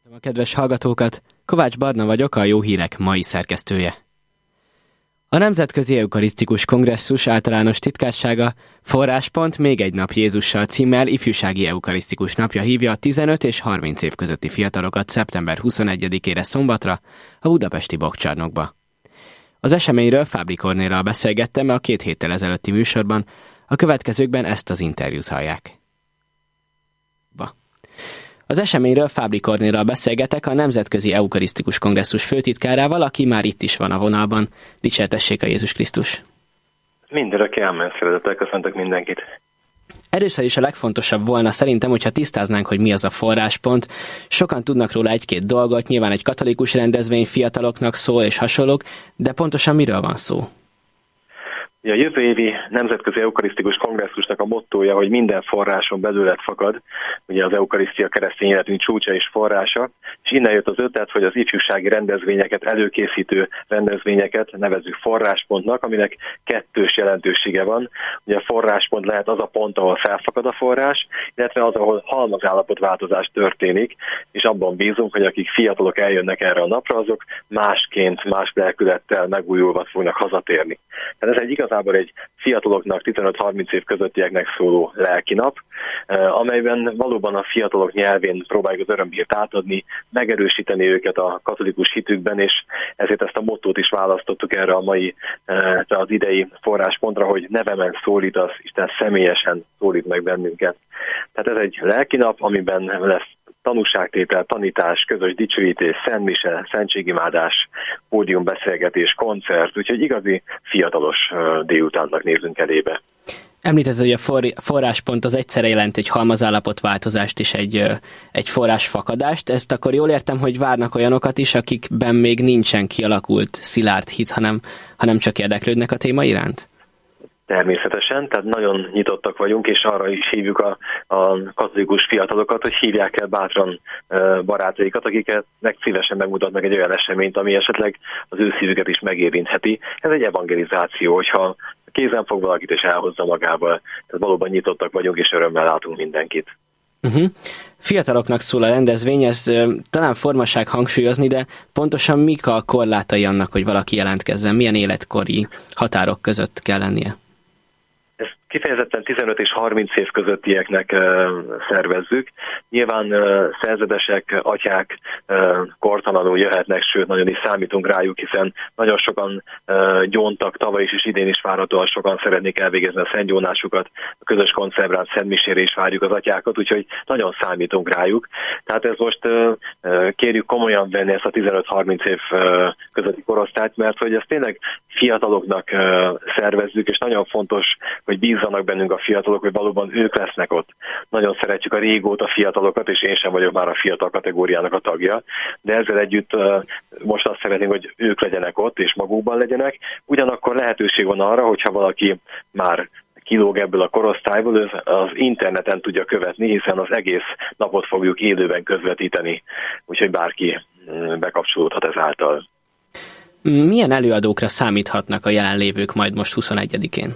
A kedves hallgatókat, Kovács Barna vagyok, a Jó Hírek mai szerkesztője. A Nemzetközi Eukarisztikus Kongresszus általános titkársága Forráspont még egy nap Jézussal címmel ifjúsági eukarisztikus napja hívja a 15 és 30 év közötti fiatalokat szeptember 21-ére szombatra a budapesti Bokkcsarnokba. Az eseményről Fábri Kornéllal beszélgettem a 2 héttel ezelőtti műsorban, a következőkben ezt az interjút hallják. Az eseményről Fábri Kornéllal beszélgetek, a Nemzetközi Eukarisztikus Kongresszus főtitkárával, aki már itt is van a vonalban. Dicsértessék a Jézus Krisztus! Mindörökké ámen, szeretettel köszöntök mindenkit! Először is a legfontosabb volna szerintem, hogyha tisztáznánk, hogy mi az a forráspont. Sokan tudnak róla egy-két dolgot, nyilván egy katolikus rendezvény, fiataloknak szól és hasonlók, de pontosan miről van szó? A jövő évi Nemzetközi Eukarisztikus Kongresszusnak a mottója, hogy minden forráson belőled fakad, ugye az eukarisztia keresztény életünk csúcsa és forrása, és innen jött az ötlet, hogy az ifjúsági rendezvényeket, előkészítő rendezvényeket nevezzük forráspontnak, aminek kettős jelentősége van. Ugye a forráspont lehet az a pont, ahol felfakad a forrás, illetve az, ahol halmazállapotváltozás történik, és abban bízunk, hogy akik fiatalok eljönnek erre a napra, azok másként, más lelkülettel megújulva fognak hazatérni. Tehát ez igazából egy fiataloknak, 15-30 év közöttieknek szóló lelkinap, amelyben valóban a fiatalok nyelvén próbáljuk az örömhírt átadni, megerősíteni őket a katolikus hitükben, és ezért ezt a mottót is választottuk erre a mai, az idei forráspontra, hogy nevemen szólítasz, Isten személyesen szólít meg bennünket. Tehát ez egy lelkinap, amiben lesz tanúságtétel, tanítás, közös dicsőítés, szentmise, szentségimádás, pódiumbeszélgetés, koncert, úgyhogy igazi fiatalos délutánnak nézünk elébe. Említetted, hogy a forráspont az egyszerre jelent egy halmazállapotváltozást és egy forrásfakadást. Ezt akkor jól értem, hogy várnak olyanokat is, akikben még nincsen kialakult szilárd hit, hanem csak érdeklődnek a téma iránt? Természetesen, tehát nagyon nyitottak vagyunk, és arra is hívjuk a katolikus fiatalokat, hogy hívják el bátran barátaikat, akiket szívesen megmutatnak egy olyan eseményt, ami esetleg az ő szívüket is megérintheti. Ez egy evangelizáció, hogyha kézen fog valakit és elhozza magával. Tehát valóban nyitottak vagyunk, és örömmel látunk mindenkit. Fiataloknak szól a rendezvény, ez talán formaság hangsúlyozni, de pontosan mik a korlátai annak, hogy valaki jelentkezzen? Milyen életkori határok között kell lennie? Kifejezetten 15 és 30 év közöttieknek szervezzük. Nyilván szerzetesek, atyák kortalanul jöhetnek, sőt, nagyon is számítunk rájuk, hiszen nagyon sokan gyóntak, tavaly is és idén is várhatóan sokan szeretnék elvégezni a szentgyónásukat, a közös koncebrát, szentmisére is várjuk az atyákat, úgyhogy nagyon számítunk rájuk. Tehát ez most kérjük komolyan venni ezt a 15-30 év közötti korosztályt, mert hogy ezt tényleg fiataloknak szervezzük, és nagyon fontos, hogy bízzanak bennünk a fiatalok, hogy valóban ők lesznek ott. Nagyon szeretjük a régóta fiatalokat, és én sem vagyok már a fiatal kategóriának a tagja, de ezzel együtt most azt szeretnénk, hogy ők legyenek ott, és magukban legyenek. Ugyanakkor lehetőség van arra, hogyha valaki már kilóg ebből a korosztályból, az interneten tudja követni, hiszen az egész napot fogjuk élőben közvetíteni, úgyhogy bárki bekapcsolódhat ezáltal. Milyen előadókra számíthatnak a jelenlévők majd most 21-én?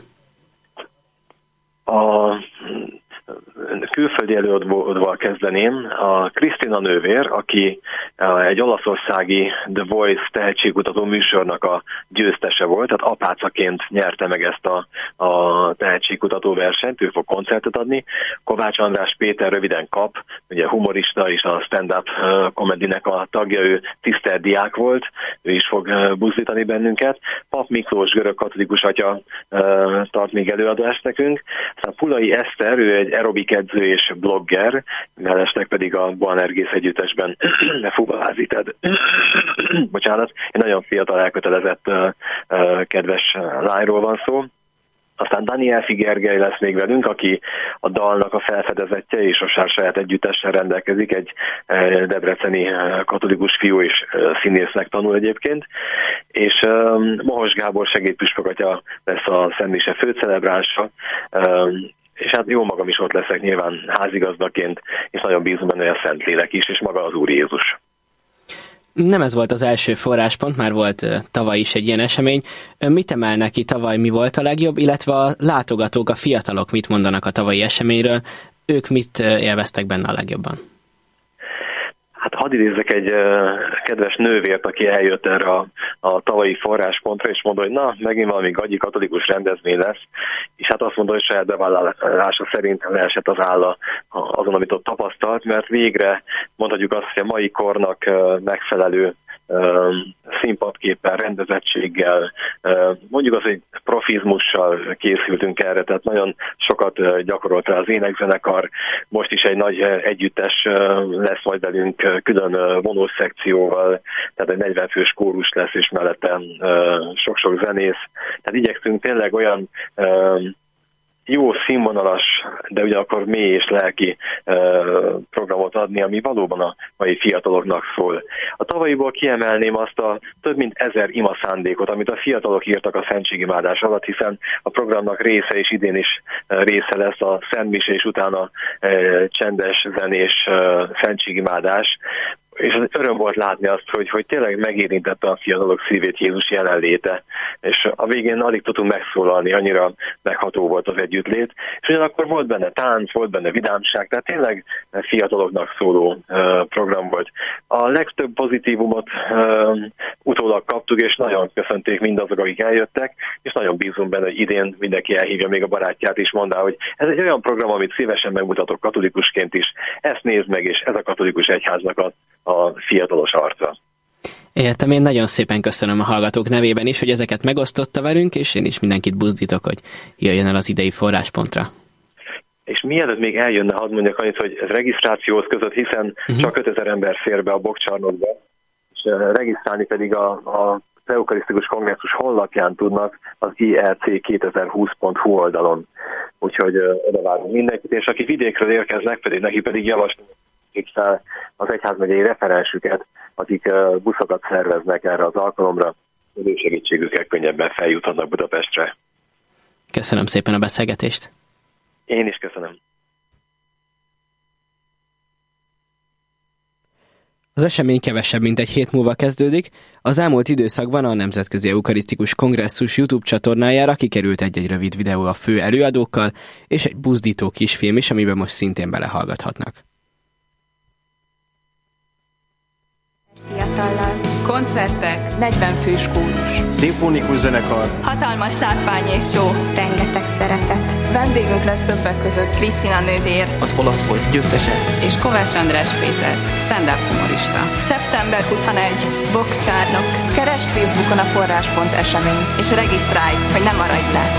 A külföldi előadóval kezdeném. A Krisztina nővér, aki egy olaszországi The Voice tehetségkutató műsornak a győztese volt, tehát apácaként nyerte meg ezt a tehetségkutató versenyt, ő fog koncertet adni. Kovács András Péter röviden Kap, ugye humorista és a stand-up comedy-nek a tagja, ő tiszteldiák volt, ő is fog buzdítani bennünket. Pap Miklós görög katolikus atya tart még előadást nekünk. Aztán Pulai Eszter, ő egy aerobik edző és blogger, mellesleg pedig a Boanergész együttesben fuvalázíted. Bocsánat, egy nagyon fiatal elkötelezett kedves lányról van szó. Aztán Daniel Gergely lesz még velünk, aki a dalnak a felfedezetje, és a saját együttessel rendelkezik, egy debreceni katolikus fiú és színésznek tanul egyébként. És Mohos Gábor segédpüspökatya lesz a szentmise főcelebránsa, és hát jó magam is ott leszek nyilván házigazdaként, és nagyon bízom benne, hogy a Szentlélek is, és maga az Úr Jézus. Nem ez volt az első forráspont, már volt tavaly is egy ilyen esemény. Mit emelnek ki tavaly, mi volt a legjobb, illetve a látogatók, a fiatalok mit mondanak a tavalyi eseményről, ők mit élveztek benne a legjobban? Hát hadd idézzek egy kedves nővért, aki eljött erre a tavalyi forráspontra, és mondta, hogy na, megint valami gagyi katolikus rendezvény lesz, és hát azt mondta, hogy saját bevallása szerint leesett az álla azon, amit ott tapasztalt, mert végre mondhatjuk azt, hogy a mai kornak megfelelő színpadképpel, rendezettséggel, mondjuk az, hogy profizmussal készültünk erre, tehát nagyon sokat gyakorolt rá az énekzenekar, most is egy nagy együttes lesz majd velünk külön vonós szekcióval, tehát egy 40 fős kórus lesz, és mellette sok-sok zenész, tehát igyekszünk tényleg olyan jó színvonalas, de ugyanakkor mély és lelki programot adni, ami valóban a mai fiataloknak szól. A tavalyiból kiemelném azt a több mint 1000 ima szándékot, amit a fiatalok írtak a szentségimádás alatt, hiszen a programnak része és idén is része lesz a szentmise, és utána csendes, zenés szentségimádás. És az öröm volt látni azt, hogy tényleg megérintette a fiatalok szívét Jézus jelenléte, és a végén alig tudtunk megszólalni, annyira megható volt az együttlét, és ugyanakkor volt benne tánc, volt benne vidámság, tehát tényleg fiataloknak szóló program volt. A legtöbb pozitívumot utólag kaptuk, és nagyon köszönték mindazok, akik eljöttek, és nagyon bízunk benne, hogy idén mindenki elhívja még a barátját is, mondá, hogy ez egy olyan program, amit szívesen megmutatok katolikusként is, ezt nézd meg, és ez a katolikus egyháznak a fiatalos arca. Értem, én nagyon szépen köszönöm a hallgatók nevében is, hogy ezeket megosztotta velünk, és én is mindenkit buzdítok, hogy jöjjön el az idei forráspontra. És mielőtt még eljönne, hadd mondjak annyit, hogy ez regisztrációhoz között, hiszen csak 5000 ember fér be a Bokcsarnokba, és regisztrálni pedig az Eukarisztikus Kongresszus honlapján tudnak az IEC2020.hu oldalon. Úgyhogy oda várunk mindenkit, és aki vidékről érkeznek, neki pedig javaslom fel az egyházmegyei referensüket, akik buszokat szerveznek erre az alkalomra, hogy ő segítségükkel könnyebben feljuthatnak Budapestre. Köszönöm szépen a beszélgetést. Én is köszönöm. Az esemény kevesebb, mint egy hét múlva kezdődik. Az elmúlt időszakban a Nemzetközi Eukarisztikus Kongresszus YouTube csatornájára kikerült egy rövid videó a fő előadókkal, és egy buzdító kisfilm is, amiben most szintén belehallgathatnak. Fiatallal. Koncertek. 40 fős kórus. Szimfonikus zenekar. Hatalmas látvány és show. Rengeteg szeretet. Vendégünk lesz többek között Krisztina nővér, az Olasz Voice győztese, és Kovács András Péter, stand-up humorista. Szeptember 21. Bokcsárnok. Keresd Facebookon a forráspont eseményt, és regisztrálj, hogy ne maradj le.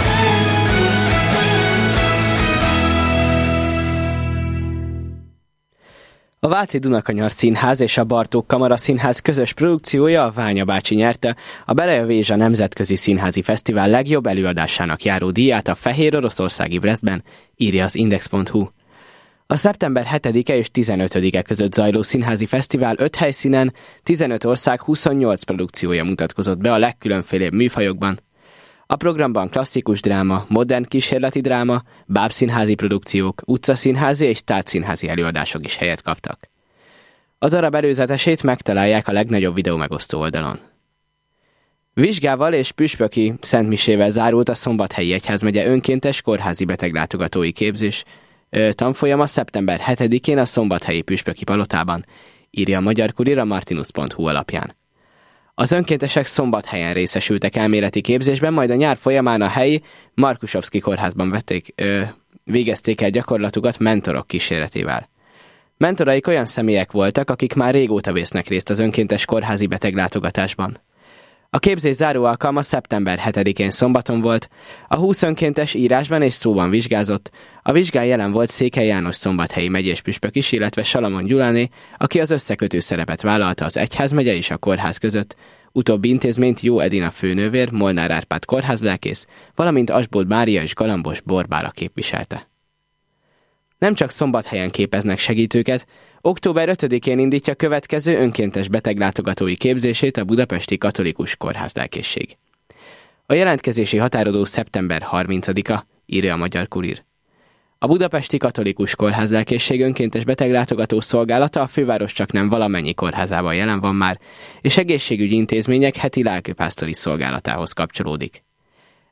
A Váci Dunakanyar Színház és a Bartók Kamara Színház közös produkciója, a Ványa bácsi nyerte a Bereja Vézsa Nemzetközi Színházi Fesztivál legjobb előadásának járó díját a Fehér Oroszországi Bresztben, írja az Index.hu. A szeptember 7-e és 15-e között zajló színházi fesztivál 5 helyszínen, 15 ország 28 produkciója mutatkozott be a legkülönfélébb műfajokban. A programban klasszikus dráma, modern kísérleti dráma, bábszínházi produkciók, utcaszínházi és tárcszínházi előadások is helyet kaptak. A darab előzetesét megtalálják a legnagyobb videómegosztó oldalon. Vizsgával és püspöki szentmisével zárult a Szombathelyi Egyházmegye önkéntes kórházi beteglátogatói képzés tanfolyama szeptember 7-én a Szombathelyi Püspöki Palotában, írja a Magyar Kurír a martinus.hu alapján. Az önkéntesek Szombathelyen részesültek elméleti képzésben, majd a nyár folyamán a helyi Markusovszki kórházban végezték el gyakorlatukat mentorok kíséretével. Mentoraik olyan személyek voltak, akik már régóta vesznek részt az önkéntes kórházi beteglátogatásban. A képzés záró alkalma szeptember 7-én szombaton volt, a 20 önkéntes írásban és szóban vizsgázott, a vizsgán jelen volt Székely János szombathelyi megyés püspök is, illetve Salamon Gyuláné, aki az összekötő szerepet vállalta az egyházmegye és a kórház között, utóbbi intézményt Jó Edina főnővér, Molnár Árpád kórházlelkész, valamint Asbolt Mária és Galambos Borbála képviselte. Nem csak Szombathelyen képeznek segítőket, október 5-én indítja következő önkéntes beteglátogatói képzését a Budapesti Katolikus Kórházlelkészség. A jelentkezési határodó szeptember 30-a, írja a Magyar Kurír. A Budapesti Katolikus Kórházlelkészség önkéntes beteglátogató szolgálata a főváros csaknem valamennyi kórházában jelen van már, és egészségügyi intézmények heti lelkipásztori szolgálatához kapcsolódik.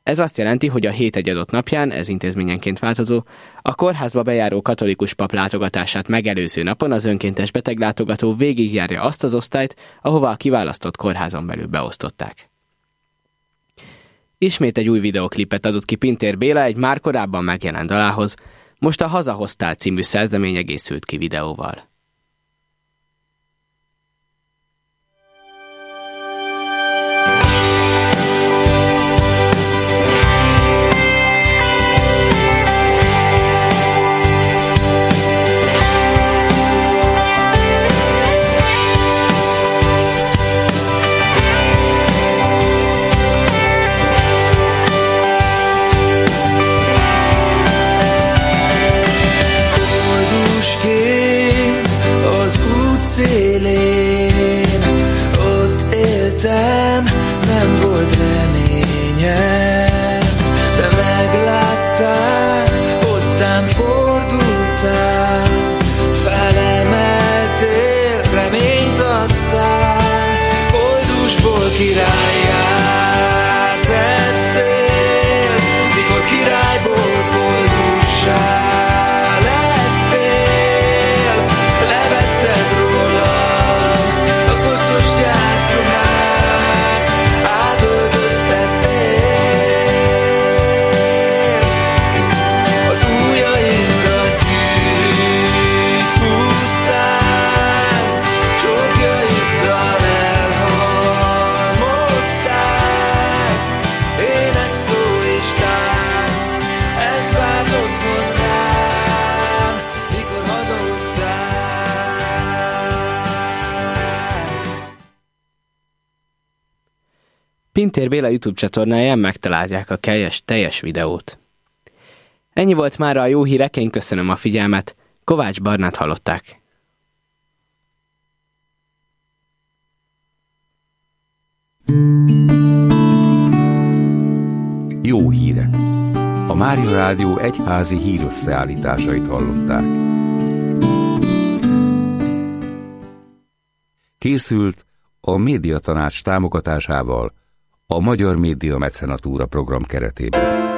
Ez azt jelenti, hogy a hét egy adott napján, ez intézményenként változó, a kórházba bejáró katolikus pap látogatását megelőző napon az önkéntes beteglátogató végigjárja azt az osztályt, ahova a kiválasztott kórházon belül beosztották. Ismét egy új videoklipet adott ki Pintér Béla egy már korábban megjelent dalához, most a Hazahoztál című szerzemény egészült ki videóval. Szélén ott éltem, nem volt reményem. Te megláttál, hozzám fordultál, felemeltél, reményt adtál, koldusból királlyá tettél, mikor királyból koldussá. Pintér Béla YouTube csatornáján megtalálják a teljes videót. Ennyi volt mára a jó hírek, én köszönöm a figyelmet. Kovács Barnát hallották. Jó hírek! A Mária Rádió egyházi hírösszeállításait hallották. Készült a Médiatanács támogatásával a Magyar Média Mecenatúra program keretében.